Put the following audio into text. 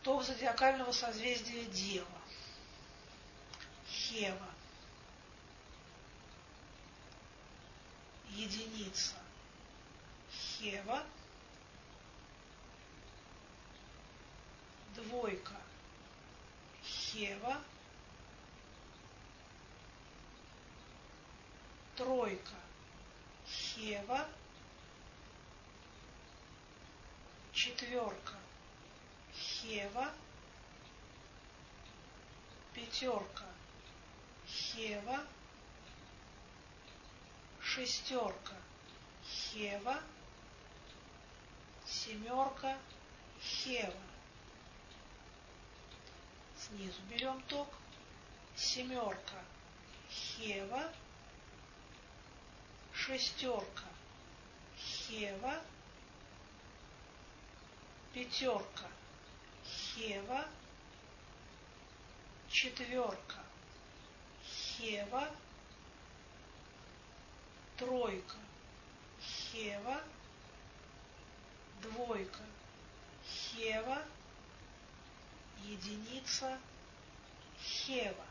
Ток зодиакального созвездия Дева. Хева. Единица. Хева. Двойка. Хева. Тройка. Хева. Четверка. Хева. Пятерка. Хева. Шестерка. Хева. Семерка. Хева. Снизу берем ток. Семерка. Хева. Шестерка. Хева. Пятерка. Хева. Четверка. Хева. Тройка. Хева. Двойка. Хева. Единица. Хева.